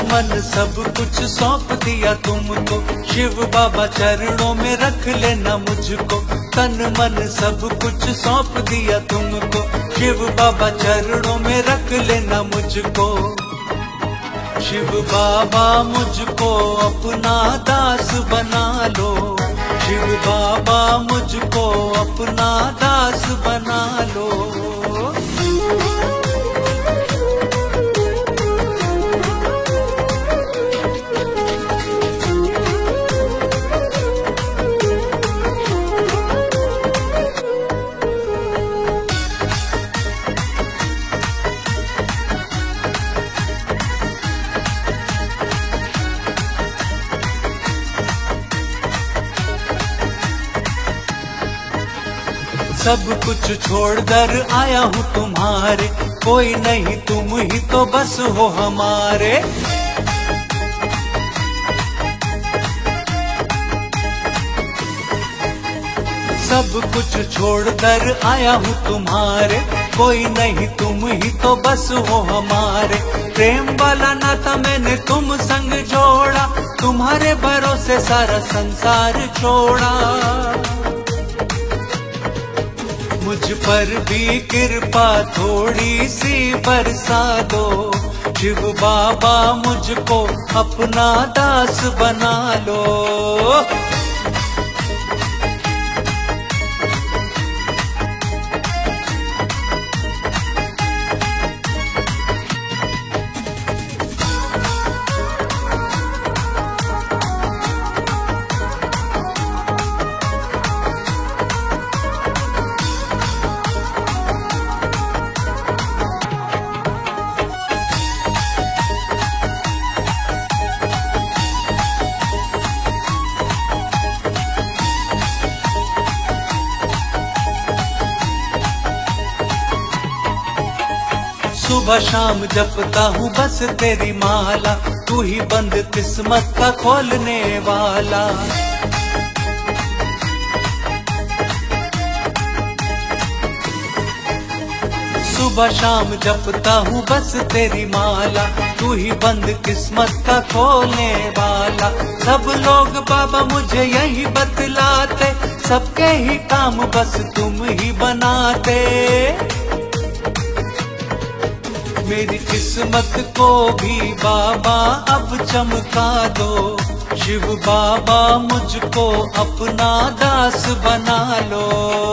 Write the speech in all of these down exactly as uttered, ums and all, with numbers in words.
मन सब कुछ सौंप दिया तुमको, शिव बाबा चरणों में रख लेना मुझको। तन मन सब कुछ सौंप दिया तुमको, शिव बाबा चरणों में रख लेना मुझको। शिव बाबा मुझको अपना दास बना लो, शिव बाबा मुझको अपना दास बना लो। सब कुछ छोड़कर आया हूँ तुम्हारे, कोई नहीं तुम ही तो बस हो हमारे। सब कुछ छोड़कर आया हूँ तुम्हारे, कोई नहीं तुम ही तो बस हो हमारे। प्रेम वाला नाता मैंने तुम संग जोड़ा, तुम्हारे भरोसे सारा संसार छोड़ा। मुझ पर भी कृपा थोड़ी सी बरसा दो, शिव बाबा मुझको अपना दास बना लो। सुबह शाम जपता हूँ बस तेरी माला, तू ही बंद किस्मत का खोलने वाला। सुबह शाम जपता हूँ बस तेरी माला, तू ही बंद किस्मत का खोलने वाला। सब लोग बाबा मुझे यही बतलाते, सबके ही काम बस तुम ही बनाते। मेरी किस्मत को भी बाबा अब चमका दो, शिव बाबा मुझको अपना दास बना लो।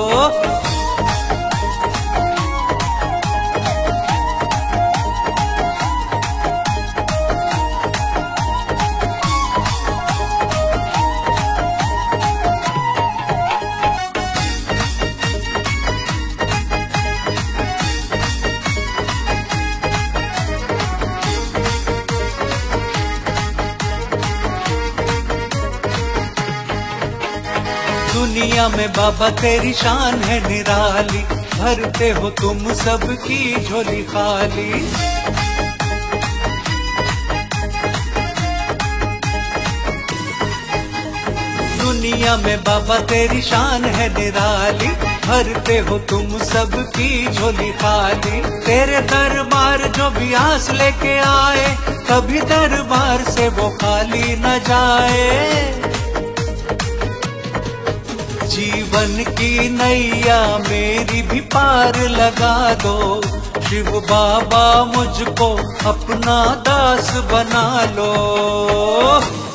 दुनिया में बाबा तेरी शान है निराली, भरते हो तुम सबकी झोली खाली। दुनिया में बाबा तेरी शान है निराली, भरते हो तुम सबकी झोली खाली। तेरे दरबार जो भी आस लेके आए, कभी दरबार से वो खाली न जाए। जीवन की नैया मेरी भी पार लगा दो, शिव बाबा मुझको अपना दास बना लो।